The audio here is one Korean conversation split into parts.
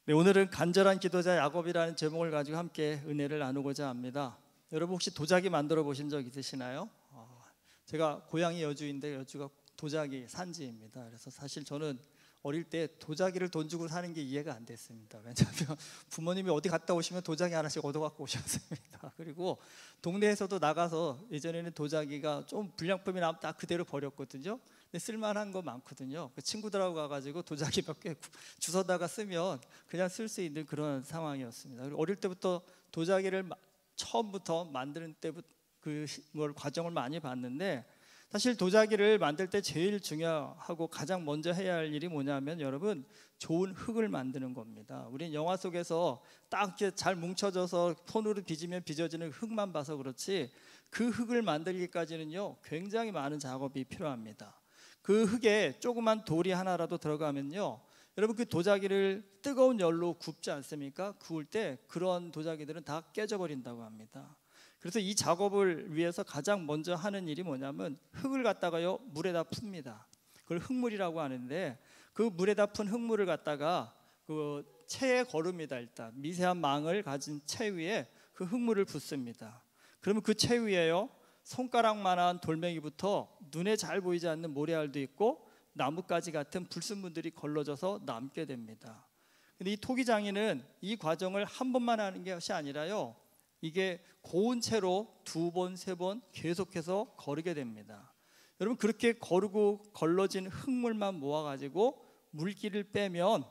네, 오늘은 간절한 기도자 야곱이라는 제목을 가지고 함께 은혜를 나누고자 합니다. 여러분 혹시 도자기 만들어 보신 적 있으시나요? 제가 고향이 여주인데 여주가 도자기 산지입니다. 그래서 사실 저는 어릴 때 도자기를 돈 주고 사는 게 이해가 안 됐습니다. 왜냐하면 부모님이 어디 갔다 오시면 도자기 하나씩 얻어갖고 오셨습니다. 그리고 동네에서도 나가서 예전에는 도자기가 좀 불량품이 나면 다 그대로 버렸거든요. 근데 쓸만한 거 많거든요. 그 친구들하고 가가지고 도자기 몇 개 주워다가 쓰면 그냥 쓸 수 있는 그런 상황이었습니다. 그리고 어릴 때부터 도자기를 처음부터 만드는 때부터 그걸 과정을 많이 봤는데, 사실 도자기를 만들 때 제일 중요하고 가장 먼저 해야 할 일이 뭐냐면 여러분, 좋은 흙을 만드는 겁니다. 우린 영화 속에서 딱 이렇게 잘 뭉쳐져서 손으로 빚으면 빚어지는 흙만 봐서 그렇지, 그 흙을 만들기까지는요 굉장히 많은 작업이 필요합니다. 그 흙에 조그만 돌이 하나라도 들어가면요, 여러분 그 도자기를 뜨거운 열로 굽지 않습니까? 구울 때 그런 도자기들은 다 깨져버린다고 합니다. 그래서 이 작업을 위해서 가장 먼저 하는 일이 뭐냐면 흙을 갖다가요 물에다 풉니다. 그걸 흙물이라고 하는데, 그 물에다 푼 흙물을 갖다가 그 채에 거릅니다. 일단 미세한 망을 가진 채 위에 그 흙물을 붓습니다. 그러면 그 채 위에요 손가락만한 돌멩이부터 눈에 잘 보이지 않는 모래알도 있고 나뭇가지 같은 불순물들이 걸러져서 남게 됩니다. 근데 이 토기장인은 이 과정을 한 번만 하는 것이 아니라요, 이게 고운 채로 두 번, 세 번 계속해서 거르게 됩니다. 여러분 그렇게 거르고 걸러진 흙물만 모아가지고 물기를 빼면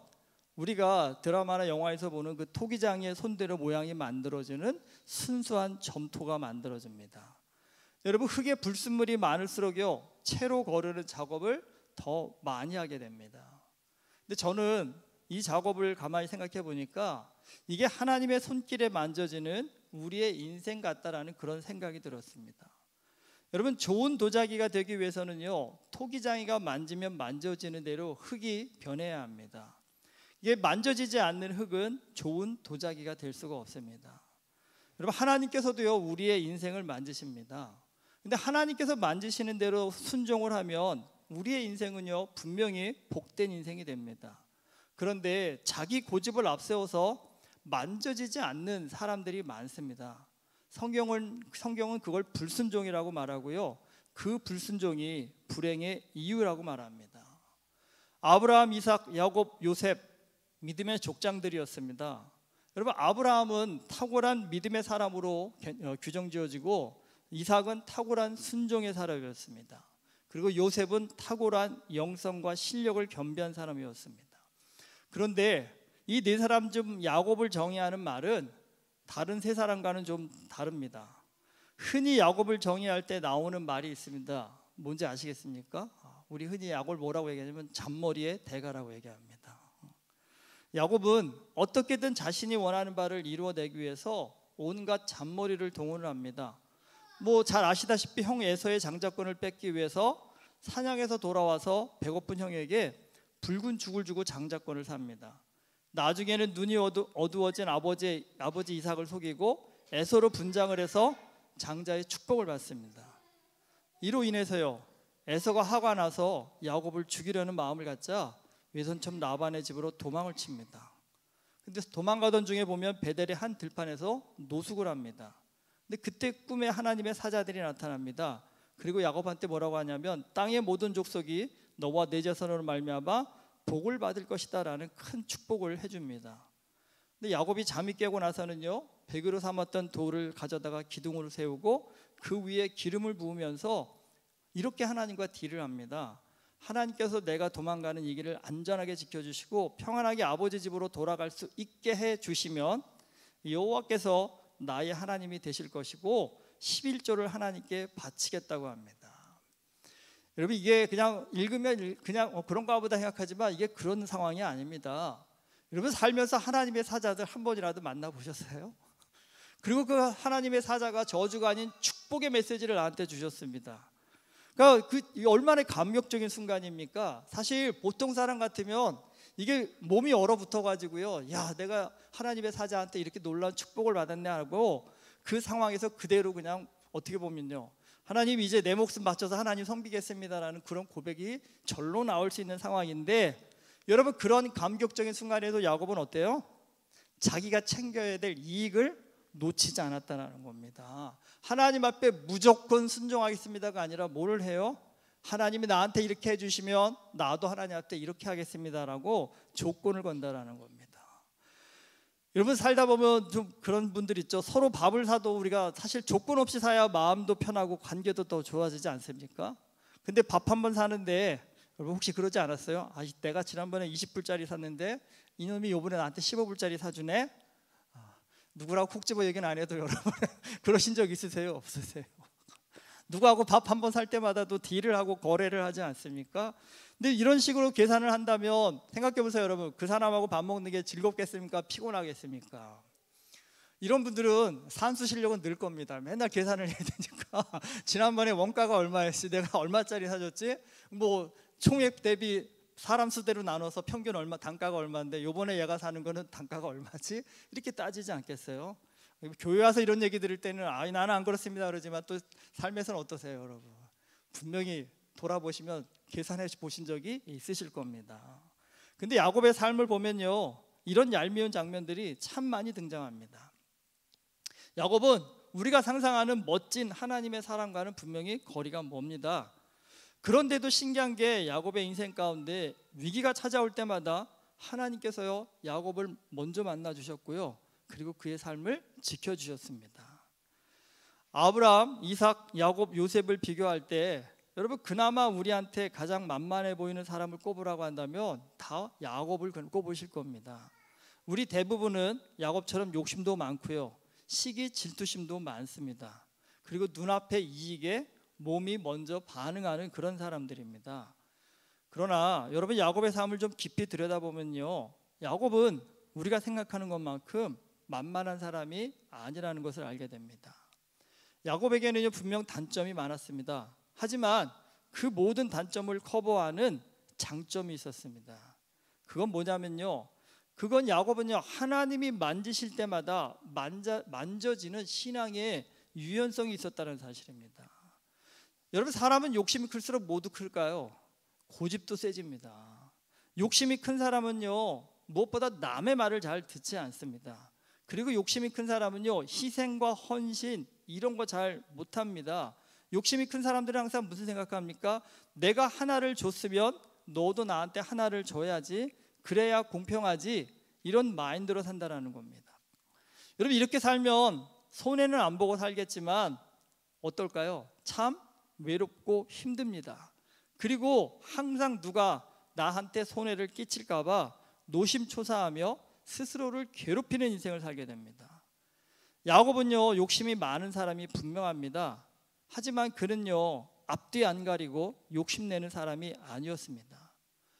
우리가 드라마나 영화에서 보는 그 토기장이의 손대로 모양이 만들어지는 순수한 점토가 만들어집니다. 여러분 흙에 불순물이 많을수록요 채로 거르는 작업을 더 많이 하게 됩니다. 근데 저는 이 작업을 가만히 생각해 보니까 이게 하나님의 손길에 만져지는 우리의 인생 같다라는 그런 생각이 들었습니다. 여러분 좋은 도자기가 되기 위해서는요 토기장이가 만지면 만져지는 대로 흙이 변해야 합니다. 이게 만져지지 않는 흙은 좋은 도자기가 될 수가 없습니다. 여러분 하나님께서도요 우리의 인생을 만지십니다. 근데 하나님께서 만지시는 대로 순종을 하면 우리의 인생은요 분명히 복된 인생이 됩니다. 그런데 자기 고집을 앞세워서 만져지지 않는 사람들이 많습니다. 성경은 그걸 불순종이라고 말하고요, 그 불순종이 불행의 이유라고 말합니다. 아브라함, 이삭, 야곱, 요셉 믿음의 족장들이었습니다. 여러분 아브라함은 탁월한 믿음의 사람으로 규정지어지고, 이삭은 탁월한 순종의 사람이었습니다. 그리고 요셉은 탁월한 영성과 실력을 겸비한 사람이었습니다. 그런데 이 네 사람 중 야곱을 정의하는 말은 다른 세 사람과는 좀 다릅니다. 흔히 야곱을 정의할 때 나오는 말이 있습니다. 뭔지 아시겠습니까? 우리 흔히 야곱을 뭐라고 얘기하냐면 잔머리의 대가라고 얘기합니다. 야곱은 어떻게든 자신이 원하는 바를 이루어내기 위해서 온갖 잔머리를 동원을 합니다. 뭐 잘 아시다시피 형 에서의 장자권을 뺏기 위해서 사냥에서 돌아와서 배고픈 형에게 붉은 죽을 주고 장자권을 삽니다. 나중에는 눈이 어두워진 아버지 이삭을 속이고 에서로 분장을 해서 장자의 축복을 받습니다. 이로 인해서요 에서가 화가 나서 야곱을 죽이려는 마음을 갖자 외손첩 라반의 집으로 도망을 칩니다. 근데 도망가던 중에 보면 베델의 한 들판에서 노숙을 합니다. 근데 그때 꿈에 하나님의 사자들이 나타납니다. 그리고 야곱한테 뭐라고 하냐면 땅의 모든 족속이 너와 내 자손으로 말미암아 복을 받을 것이다 라는 큰 축복을 해줍니다. 근데 야곱이 잠이 깨고 나서는요 베개로 삼았던 돌을 가져다가 기둥으로 세우고 그 위에 기름을 부으면서 이렇게 하나님과 딜을 합니다. 하나님께서 내가 도망가는 이 길을 안전하게 지켜주시고 평안하게 아버지 집으로 돌아갈 수 있게 해주시면 여호와께서 나의 하나님이 되실 것이고 11조를 하나님께 바치겠다고 합니다. 여러분 이게 그냥 읽으면 그냥 그런가 보다 생각하지만 이게 그런 상황이 아닙니다. 여러분 살면서 하나님의 사자들 한 번이라도 만나보셨어요? 그리고 그 하나님의 사자가 저주가 아닌 축복의 메시지를 나한테 주셨습니다. 그러니까 얼마나 감격적인 순간입니까? 사실 보통 사람 같으면 이게 몸이 얼어붙어 가지고요, 야 내가 하나님의 사자한테 이렇게 놀라운 축복을 받았네 하고 그 상황에서 그대로 그냥 어떻게 보면요, 하나님 이제 내 목숨 바쳐서 하나님 섬기겠습니다라는 그런 고백이 절로 나올 수 있는 상황인데, 여러분 그런 감격적인 순간에도 야곱은 어때요? 자기가 챙겨야 될 이익을 놓치지 않았다는 겁니다. 하나님 앞에 무조건 순종하겠습니다가 아니라 뭘 해요? 하나님이 나한테 이렇게 해주시면 나도 하나님 앞에 이렇게 하겠습니다라고 조건을 건다라는 겁니다. 여러분 살다 보면 좀 그런 분들 있죠. 서로 밥을 사도 우리가 사실 조건 없이 사야 마음도 편하고 관계도 더 좋아지지 않습니까? 근데 밥 한 번 사는데 여러분 혹시 그러지 않았어요? 아, 내가 지난번에 20불짜리 샀는데 이놈이 이번에 나한테 15불짜리 사주네? 누구라고 콕 집어 얘기는 안 해도 여러분 그러신 적 있으세요? 없으세요? 누구하고 밥 한 번 살 때마다도 딜을 하고 거래를 하지 않습니까? 근데 이런 식으로 계산을 한다면 생각해 보세요 여러분. 그 사람하고 밥 먹는 게 즐겁겠습니까? 피곤하겠습니까? 이런 분들은 산수 실력은 늘 겁니다. 맨날 계산을 해야 되니까 지난번에 원가가 얼마였지? 내가 얼마짜리 사줬지? 뭐 총액 대비 사람 수대로 나눠서 평균 얼마, 단가가 얼마인데 요번에 얘가 사는 거는 단가가 얼마지? 이렇게 따지지 않겠어요? 교회 와서 이런 얘기 들을 때는 나는 안 그렇습니다 그러지만 또 삶에서는 어떠세요 여러분? 분명히 돌아보시면 계산해 보신 적이 있으실 겁니다. 근데 야곱의 삶을 보면요 이런 얄미운 장면들이 참 많이 등장합니다. 야곱은 우리가 상상하는 멋진 하나님의 사람과는 분명히 거리가 멉니다. 그런데도 신기한 게 야곱의 인생 가운데 위기가 찾아올 때마다 하나님께서요 야곱을 먼저 만나 주셨고요 그리고 그의 삶을 지켜주셨습니다. 아브라함, 이삭, 야곱, 요셉을 비교할 때 여러분 그나마 우리한테 가장 만만해 보이는 사람을 꼽으라고 한다면 다 야곱을 꼽으실 겁니다. 우리 대부분은 야곱처럼 욕심도 많고요 시기, 질투심도 많습니다. 그리고 눈앞의 이익에 몸이 먼저 반응하는 그런 사람들입니다. 그러나 여러분 야곱의 삶을 좀 깊이 들여다보면요 야곱은 우리가 생각하는 것만큼 만만한 사람이 아니라는 것을 알게 됩니다. 야곱에게는 분명 단점이 많았습니다. 하지만 그 모든 단점을 커버하는 장점이 있었습니다. 그건 뭐냐면요 그건 야곱은요 하나님이 만지실 때마다 만져지는 신앙의 유연성이 있었다는 사실입니다. 여러분 사람은 욕심이 클수록 모두 클까요? 고집도 세집니다. 욕심이 큰 사람은요 무엇보다 남의 말을 잘 듣지 않습니다. 그리고 욕심이 큰 사람은요 희생과 헌신 이런 거 잘 못합니다. 욕심이 큰 사람들은 항상 무슨 생각합니까? 내가 하나를 줬으면 너도 나한테 하나를 줘야지 그래야 공평하지 이런 마인드로 산다는 겁니다. 여러분 이렇게 살면 손해는 안 보고 살겠지만 어떨까요? 참 외롭고 힘듭니다. 그리고 항상 누가 나한테 손해를 끼칠까 봐 노심초사하며 스스로를 괴롭히는 인생을 살게 됩니다. 야곱은요 욕심이 많은 사람이 분명합니다. 하지만 그는요 앞뒤 안 가리고 욕심내는 사람이 아니었습니다.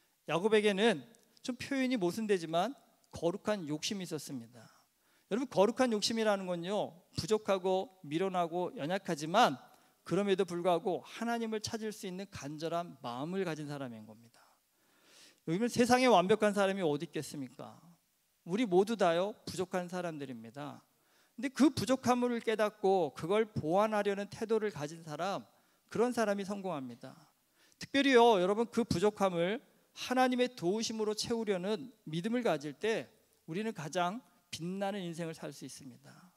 야곱에게는 좀 표현이 모순되지만 거룩한 욕심이 있었습니다. 여러분 거룩한 욕심이라는 건요 부족하고 미련하고 연약하지만 그럼에도 불구하고 하나님을 찾을 수 있는 간절한 마음을 가진 사람인 겁니다. 여기는 세상에 완벽한 사람이 어디 있겠습니까? 우리 모두 다요 부족한 사람들입니다. 근데 그 부족함을 깨닫고 그걸 보완하려는 태도를 가진 사람, 그런 사람이 성공합니다. 특별히요 여러분 그 부족함을 하나님의 도우심으로 채우려는 믿음을 가질 때 우리는 가장 빛나는 인생을 살 수 있습니다.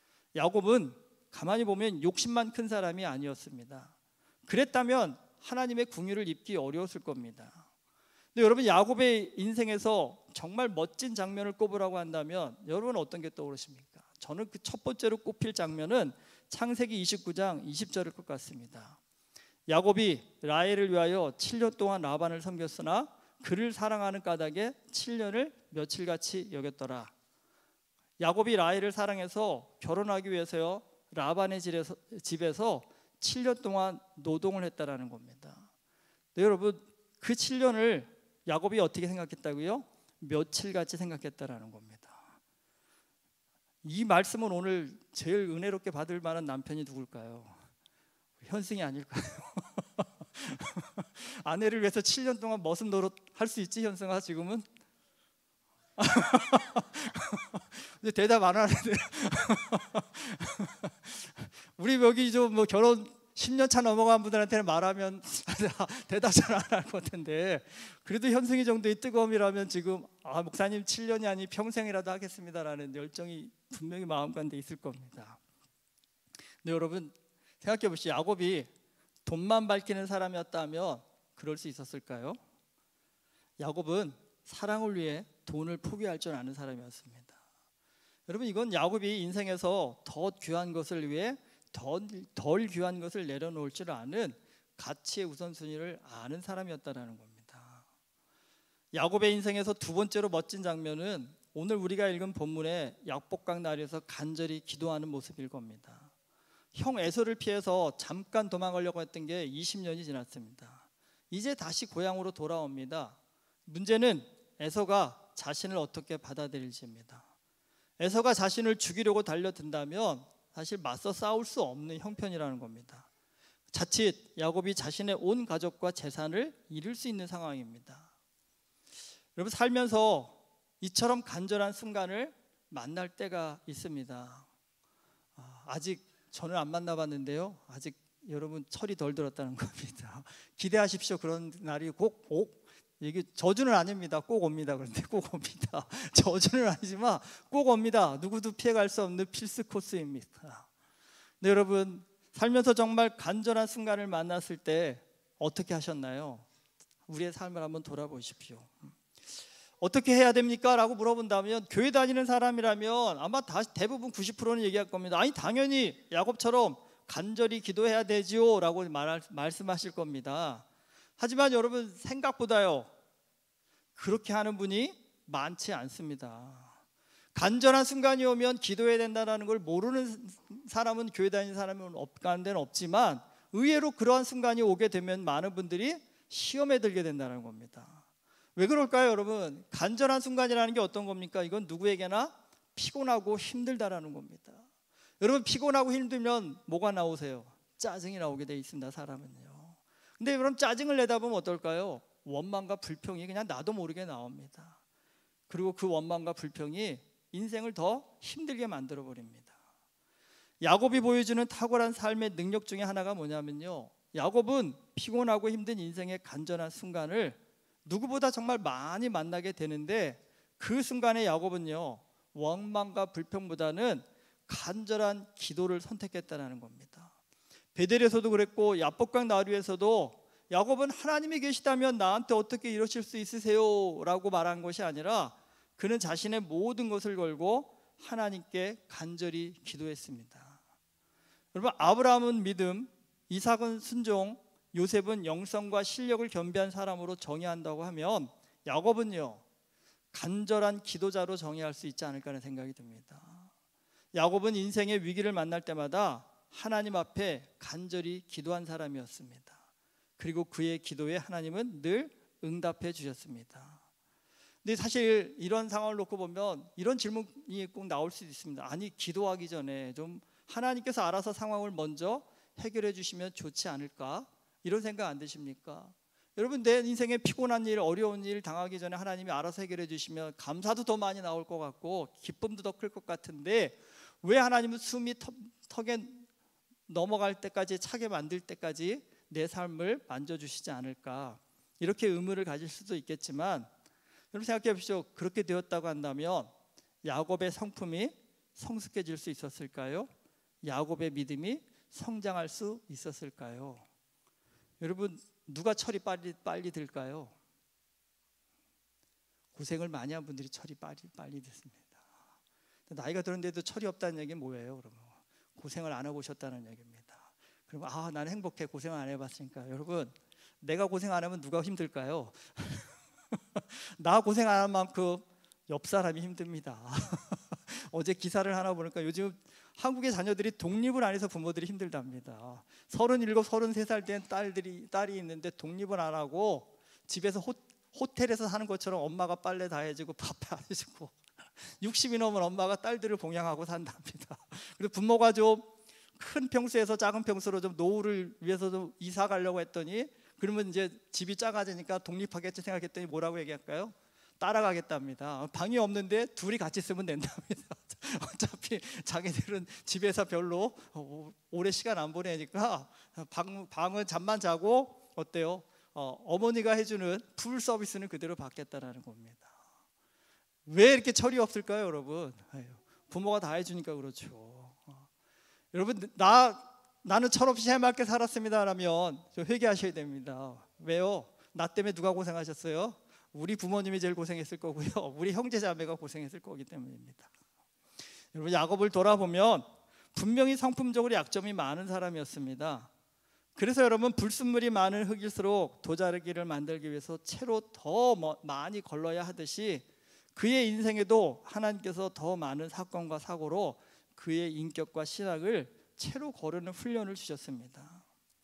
야곱은 가만히 보면 욕심만 큰 사람이 아니었습니다. 그랬다면 하나님의 긍휼을 입기 어려웠을 겁니다. 근데 여러분 야곱의 인생에서 정말 멋진 장면을 꼽으라고 한다면 여러분 어떤 게 떠오르십니까? 저는 그 첫 번째로 꼽힐 장면은 창세기 29장 20절일 것 같습니다. 야곱이 라헬을 위하여 7년 동안 라반을 섬겼으나 그를 사랑하는 까닭에 7년을 며칠같이 여겼더라. 야곱이 라헬을 사랑해서 결혼하기 위해서요 라반의 집에서 7년 동안 노동을 했다라는 겁니다. 네, 여러분 그 7년을 야곱이 어떻게 생각했다고요? 며칠같이 생각했다라는 겁니다. 이 말씀은 오늘 제일 은혜롭게 받을 만한 남편이 누굴까요? 현승이 아닐까요? 아내를 위해서 7년 동안 머슴 노릇 할 수 있지 현승아 지금은? 근데 대답 안 하는데 우리 여기 좀 뭐 결혼 10년 차 넘어간 분들한테는 말하면 대답 잘 안 할 것 같은데, 그래도 현승이 정도의 뜨거움이라면 지금 목사님 7년이 아니 평생이라도 하겠습니다라는 열정이 분명히 마음 가운데 있을 겁니다. 근데 여러분 생각해 보시죠. 야곱이 돈만 밝히는 사람이었다면 그럴 수 있었을까요? 야곱은 사랑을 위해 돈을 포기할 줄 아는 사람이었습니다. 여러분, 이건 야곱이 인생에서 더 귀한 것을 위해 덜 귀한 것을 내려놓을 줄 아는 가치의 우선순위를 아는 사람이었다는 겁니다. 야곱의 인생에서 두 번째로 멋진 장면은 오늘 우리가 읽은 본문의 약복강 나루에서 간절히 기도하는 모습일 겁니다. 형 에서를 피해서 잠깐 도망가려고 했던 게 20년이 지났습니다. 이제 다시 고향으로 돌아옵니다. 문제는 에서가 자신을 어떻게 받아들일지입니다. 에서가 자신을 죽이려고 달려든다면 사실 맞서 싸울 수 없는 형편이라는 겁니다. 자칫 야곱이 자신의 온 가족과 재산을 잃을 수 있는 상황입니다. 여러분, 살면서 이처럼 간절한 순간을 만날 때가 있습니다. 아직 저는 안 만나봤는데요, 아직 여러분 철이 덜 들었다는 겁니다. 기대하십시오. 그런 날이 꼭 이게 저주는 아닙니다. 꼭 옵니다. 그런데 꼭 옵니다. 저주는 아니지만 꼭 옵니다. 누구도 피해갈 수 없는 필수 코스입니다. 네, 여러분, 살면서 정말 간절한 순간을 만났을 때 어떻게 하셨나요? 우리의 삶을 한번 돌아보십시오. 어떻게 해야 됩니까? 라고 물어본다면 교회 다니는 사람이라면 아마 대부분 90%는 얘기할 겁니다. 아니, 당연히 야곱처럼 간절히 기도해야 되지요 라고 말씀하실 겁니다. 하지만 여러분, 생각보다요 그렇게 하는 분이 많지 않습니다. 간절한 순간이 오면 기도해야 된다는 걸 모르는 사람은, 교회 다니는 사람은 가는 데는 없지만 의외로 그러한 순간이 오게 되면 많은 분들이 시험에 들게 된다는 겁니다. 왜 그럴까요, 여러분? 간절한 순간이라는 게 어떤 겁니까? 이건 누구에게나 피곤하고 힘들다라는 겁니다. 여러분, 피곤하고 힘들면 뭐가 나오세요? 짜증이 나오게 돼 있습니다, 사람은요. 근데 여러분, 짜증을 내다 보면 어떨까요? 원망과 불평이 그냥 나도 모르게 나옵니다. 그리고 그 원망과 불평이 인생을 더 힘들게 만들어 버립니다. 야곱이 보여주는 탁월한 삶의 능력 중에 하나가 뭐냐면요, 야곱은 피곤하고 힘든 인생의 간절한 순간을 누구보다 정말 많이 만나게 되는데, 그 순간에 야곱은요 원망과 불평보다는 간절한 기도를 선택했다는 겁니다. 베델에서도 그랬고 야복강 나루에서도 야곱은 하나님이 계시다면 나한테 어떻게 이러실 수 있으세요? 라고 말한 것이 아니라 그는 자신의 모든 것을 걸고 하나님께 간절히 기도했습니다. 여러분, 아브라함은 믿음, 이삭은 순종, 요셉은 영성과 실력을 겸비한 사람으로 정의한다고 하면 야곱은요 간절한 기도자로 정의할 수 있지 않을까 하는 생각이 듭니다. 야곱은 인생의 위기를 만날 때마다 하나님 앞에 간절히 기도한 사람이었습니다. 그리고 그의 기도에 하나님은 늘 응답해 주셨습니다. 근데 사실 이런 상황을 놓고 보면 이런 질문이 꼭 나올 수도 있습니다. 아니, 기도하기 전에 좀 하나님께서 알아서 상황을 먼저 해결해 주시면 좋지 않을까? 이런 생각 안 드십니까? 여러분, 내 인생에 피곤한 일, 어려운 일 당하기 전에 하나님이 알아서 해결해 주시면 감사도 더 많이 나올 것 같고 기쁨도 더 클 것 같은데, 왜 하나님은 숨이 턱에 넘어갈 때까지, 차게 만들 때까지 내 삶을 만져주시지 않을까? 이렇게 의문을 가질 수도 있겠지만, 여러분 생각해 보십시오. 그렇게 되었다고 한다면 야곱의 성품이 성숙해질 수 있었을까요? 야곱의 믿음이 성장할 수 있었을까요? 여러분, 누가 철이 빨리 들까요? 고생을 많이 한 분들이 철이 빨리 듣습니다. 나이가 들었는데도 철이 없다는 얘기는 뭐예요? 그러면 고생을 안 해보셨다는 얘기입니다. 그러면 나는 행복해, 고생을 안 해봤으니까. 여러분, 내가 고생 안 하면 누가 힘들까요? 나 고생 안 한 만큼 옆 사람이 힘듭니다. 어제 기사를 하나 보니까 요즘 한국의 자녀들이 독립을 안 해서 부모들이 힘들답니다. 37, 33살 된 딸이 있는데 독립을 안 하고 집에서 호텔에서 사는 것처럼 엄마가 빨래 다 해주고 밥 다 해주고 60이 넘은 엄마가 딸들을 봉양하고 산답니다. 그리고 부모가 좀 큰 평수에서 작은 평수로 좀 노후를 위해서 좀 이사 가려고 했더니, 그러면 이제 집이 작아지니까 독립하겠지 생각했더니 뭐라고 얘기할까요? 따라가겠답니다. 방이 없는데 둘이 같이 쓰면 된답니다. 어차피 자기들은 집에서 별로 오래 시간 안 보내니까 방은 잠만 자고 어때요? 어머니가 해주는 풀 서비스는 그대로 받겠다라는 겁니다. 왜 이렇게 철이 없을까요, 여러분? 부모가 다 해주니까 그렇죠. 여러분, 나는 철없이 해맑게 살았습니다라면 좀 회개하셔야 됩니다. 왜요? 나 때문에 누가 고생하셨어요? 우리 부모님이 제일 고생했을 거고요, 우리 형제 자매가 고생했을 거기 때문입니다. 여러분, 야곱을 돌아보면 분명히 성품적으로 약점이 많은 사람이었습니다. 그래서 여러분, 불순물이 많은 흙일수록 도자기를 만들기 위해서 채로 더 많이 걸러야 하듯이 그의 인생에도 하나님께서 더 많은 사건과 사고로 그의 인격과 신학을 채로 거르는 훈련을 주셨습니다.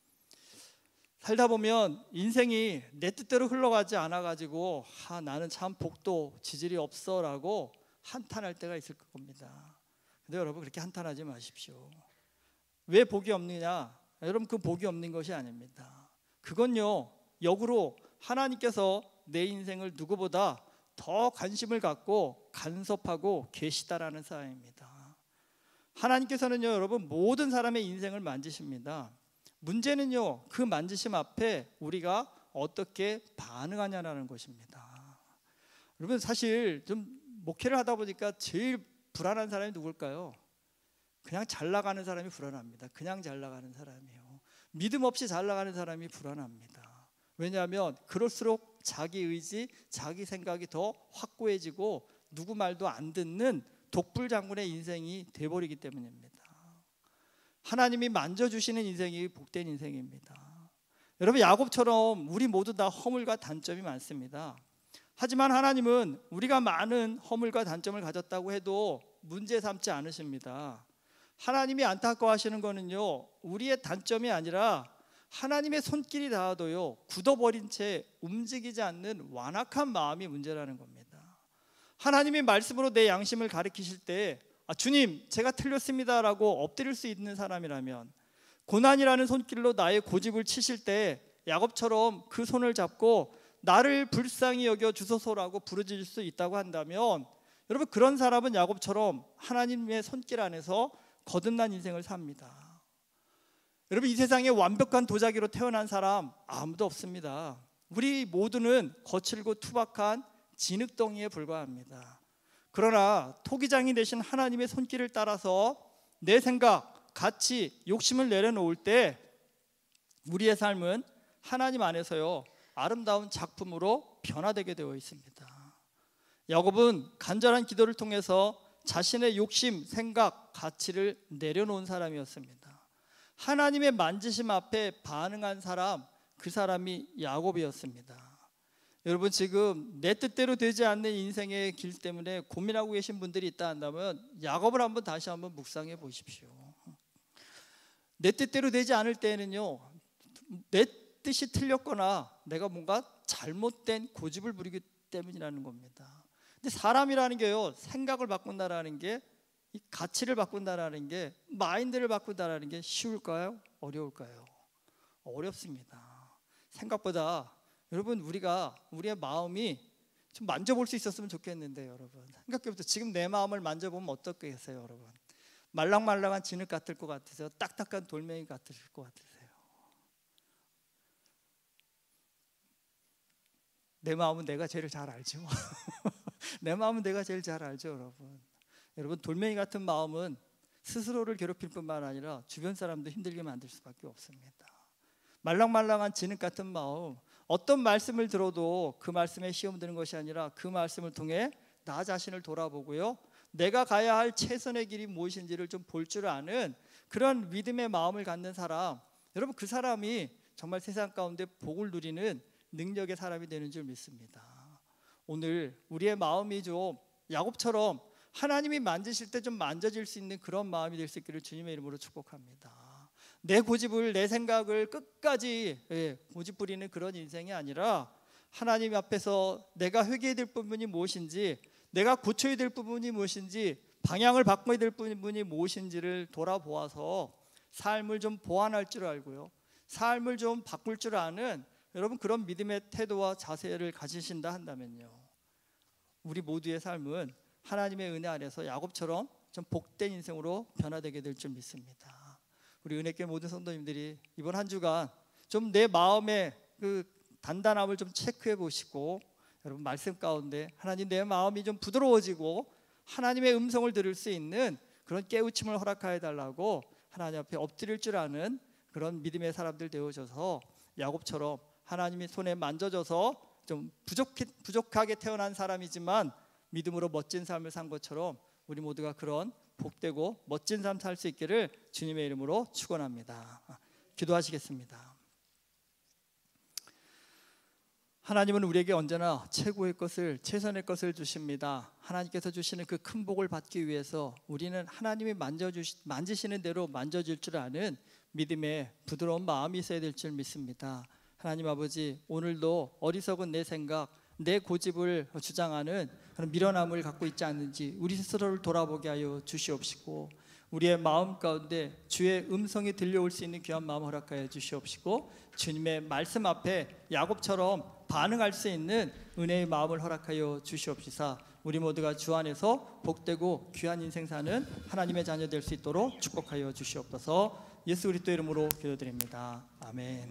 살다 보면 인생이 내 뜻대로 흘러가지 않아가지고 나는 참 복도 지질이 없어라고 한탄할 때가 있을 겁니다. 근데 여러분, 그렇게 한탄하지 마십시오. 왜 복이 없느냐? 여러분, 그 복이 없는 것이 아닙니다. 그건요, 역으로 하나님께서 내 인생을 누구보다 더 관심을 갖고 간섭하고 계시다라는 사연입니다. 하나님께서는요, 여러분, 모든 사람의 인생을 만지십니다. 문제는요, 그 만지심 앞에 우리가 어떻게 반응하냐라는 것입니다. 여러분, 사실 좀 목회를 하다 보니까 제일 불안한 사람이 누굴까요? 그냥 잘 나가는 사람이 불안합니다. 그냥 잘 나가는 사람이요. 믿음 없이 잘 나가는 사람이 불안합니다. 왜냐하면 그럴수록 자기 의지, 자기 생각이 더 확고해지고 누구 말도 안 듣는 독불장군의 인생이 돼버리기 때문입니다. 하나님이 만져주시는 인생이 복된 인생입니다. 여러분, 야곱처럼 우리 모두 다 허물과 단점이 많습니다. 하지만 하나님은 우리가 많은 허물과 단점을 가졌다고 해도 문제 삼지 않으십니다. 하나님이 안타까워하시는 거는요, 우리의 단점이 아니라 하나님의 손길이 닿아도요, 굳어버린 채 움직이지 않는 완악한 마음이 문제라는 겁니다. 하나님이 말씀으로 내 양심을 가리키실 때 주님, 제가 틀렸습니다 라고 엎드릴 수 있는 사람이라면, 고난이라는 손길로 나의 고집을 치실 때 야곱처럼 그 손을 잡고 나를 불쌍히 여겨 주소서라고 부르짖을 수 있다고 한다면, 여러분, 그런 사람은 야곱처럼 하나님의 손길 안에서 거듭난 인생을 삽니다. 여러분, 이 세상에 완벽한 도자기로 태어난 사람 아무도 없습니다. 우리 모두는 거칠고 투박한 진흙덩이에 불과합니다. 그러나 토기장이 되신 하나님의 손길을 따라서 내 생각, 가치, 욕심을 내려놓을 때 우리의 삶은 하나님 안에서요, 아름다운 작품으로 변화되게 되어 있습니다. 야곱은 간절한 기도를 통해서 자신의 욕심, 생각, 가치를 내려놓은 사람이었습니다. 하나님의 만지심 앞에 반응한 사람, 그 사람이 야곱이었습니다. 여러분, 지금 내 뜻대로 되지 않는 인생의 길 때문에 고민하고 계신 분들이 있다 한다면 야곱을 다시 한번 묵상해 보십시오. 내 뜻대로 되지 않을 때에는요, 내 뜻이 틀렸거나 내가 뭔가 잘못된 고집을 부리기 때문이라는 겁니다. 근데 사람이라는 게요, 생각을 바꾼다라는 게, 이 가치를 바꾼다라는 게, 마인드를 바꾼다라는 게 쉬울까요? 어려울까요? 어렵습니다. 생각보다 여러분, 우리의 마음이 좀 만져볼 수 있었으면 좋겠는데, 여러분, 생각해보세요. 지금 내 마음을 만져보면 어떻겠어요, 여러분? 말랑말랑한 진흙 같을 것 같으세요? 딱딱한 돌멩이 같을 것 같으세요? 내 마음은 내가 제일 잘 알죠. 내 마음은 내가 제일 잘 알죠, 여러분. 여러분, 돌멩이 같은 마음은 스스로를 괴롭힐 뿐만 아니라 주변 사람도 힘들게 만들 수밖에 없습니다. 말랑말랑한 진흙 같은 마음, 어떤 말씀을 들어도 그 말씀에 시험드는 것이 아니라 그 말씀을 통해 나 자신을 돌아보고요, 내가 가야 할 최선의 길이 무엇인지를 좀 볼 줄 아는 그런 믿음의 마음을 갖는 사람, 여러분, 그 사람이 정말 세상 가운데 복을 누리는 능력의 사람이 되는 줄 믿습니다. 오늘 우리의 마음이 좀 야곱처럼 하나님이 만지실 때 좀 만져질 수 있는 그런 마음이 될 수 있기를 주님의 이름으로 축복합니다. 내 고집을, 내 생각을 끝까지 고집 부리는 그런 인생이 아니라 하나님 앞에서 내가 회개해야 될 부분이 무엇인지, 내가 고쳐야 될 부분이 무엇인지, 방향을 바꿔야 될 부분이 무엇인지를 돌아보아서 삶을 좀 보완할 줄 알고요, 삶을 좀 바꿀 줄 아는 여러분, 그런 믿음의 태도와 자세를 가지신다 한다면요, 우리 모두의 삶은 하나님의 은혜 안에서 야곱처럼 좀 복된 인생으로 변화되게 될 줄 믿습니다. 우리 은혜교회 모든 성도님들이 이번 한 주간 좀 내 마음의 그 단단함을 좀 체크해 보시고, 여러분 말씀 가운데 하나님 내 마음이 좀 부드러워지고 하나님의 음성을 들을 수 있는 그런 깨우침을 허락하여 달라고 하나님 앞에 엎드릴 줄 아는 그런 믿음의 사람들 되어져서 야곱처럼 하나님이 손에 만져져서 좀 부족하게 태어난 사람이지만 믿음으로 멋진 삶을 산 것처럼 우리 모두가 그런 복되고 멋진 삶 살 수 있기를 주님의 이름으로 축원합니다. 기도하시겠습니다. 하나님은 우리에게 언제나 최고의 것을, 최선의 것을 주십니다. 하나님께서 주시는 그 큰 복을 받기 위해서 우리는 하나님이 만지시는 대로 만져질 줄 아는 믿음의 부드러운 마음이 있어야 될 줄 믿습니다. 하나님 아버지, 오늘도 어리석은 내 생각, 내 고집을 주장하는 그런 미련함을 갖고 있지 않는지 우리 스스로를 돌아보게 하여 주시옵시고, 우리의 마음 가운데 주의 음성이 들려올 수 있는 귀한 마음 허락하여 주시옵시고, 주님의 말씀 앞에 야곱처럼 반응할 수 있는 은혜의 마음을 허락하여 주시옵시사 우리 모두가 주 안에서 복되고 귀한 인생 사는 하나님의 자녀 될 수 있도록 축복하여 주시옵소서. 예수 그리스도 이름으로 기도드립니다. 아멘.